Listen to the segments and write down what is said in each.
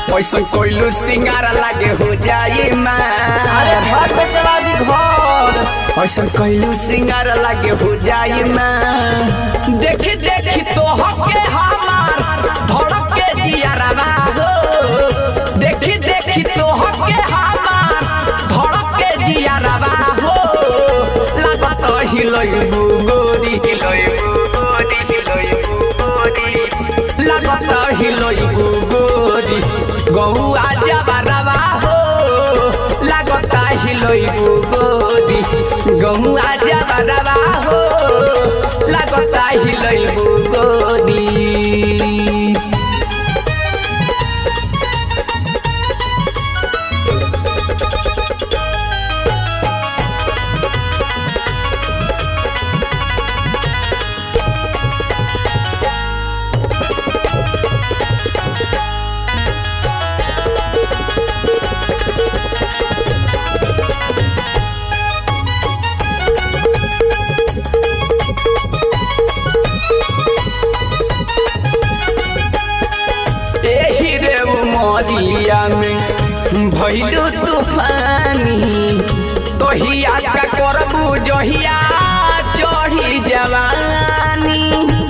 पैसा कोइलू सिंगार लागे हो जाई मां। अरे घर पे चला दी घर। पैसा कोइलू सिंगार लागे हो जाई मां। देखी देखी तो हके हमार धड़क के जियारवा हो। देखी देखी तो हके हमार धड़क के जियारवा हो। लागत हिलइबू गोरी हिलइबू गोरी हिलइबू गोरी। लागत हिलइबू गोरी गौआ जबरवा हो। लागत हिलइबू गोरी गौआ जबरवा हो। लागत हिलइबू गोरी। मरिया में भइलू तूफानी तोहिया का करबू जहिया चढ़ी जवानी।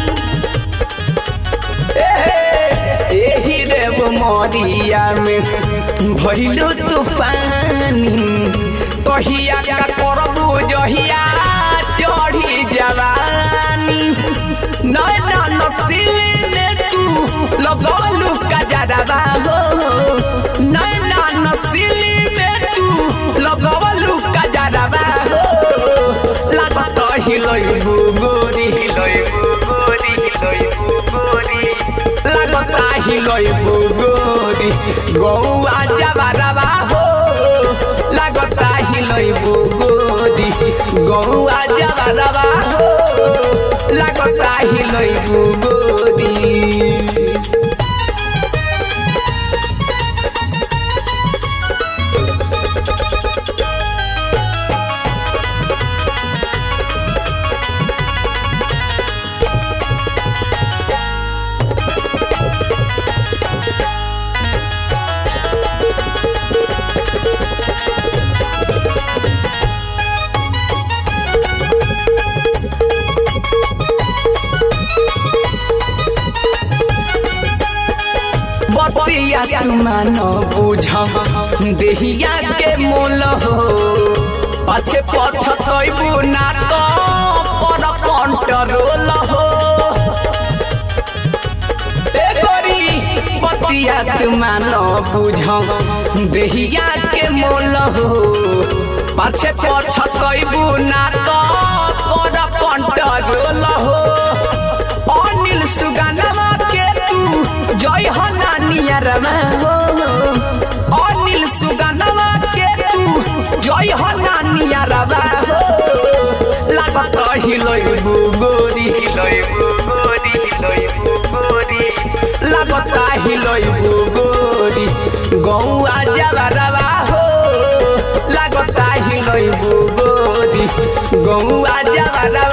एही रे मरिया में भइलू तूफानी तोहिया का करबू जहिया चढ़ी जवानी। नैना नसीली में तू लगलू कजरवा हो। नैना नसीली में तू लगलू कजरवा हो। लागत हिलइबू गोरी हिलइबू गोरी हिलइबू गोरी। लागत हिलइबू गोरी गौआ जबरवा हो। लागत हिलइबू गोरी गौआ जबरवा हो। लागत हिलइबू गोरी। बतिया तू मानो बुझ देहिया के मोल हो। पछे पछतइबू ना तो पर कंट्रोल हो। ए गोरी बतिया तू मानो बुझ देहिया के मोल हो। पछे पछतइबू ना तो पर कंट्रोल हो। अनिल सुगनवा के तू जय हो नानियरवा हो। अनिल सुगनवा के तू जय हो नानियरवा हो। लागत हिलइबू गोरी हिलइबू गोरी हिलइबू गोरी। लागत हिलइबू गोरी गौआ जबरवा हो। लागत हिलइबू गोरी गौआ जबरवा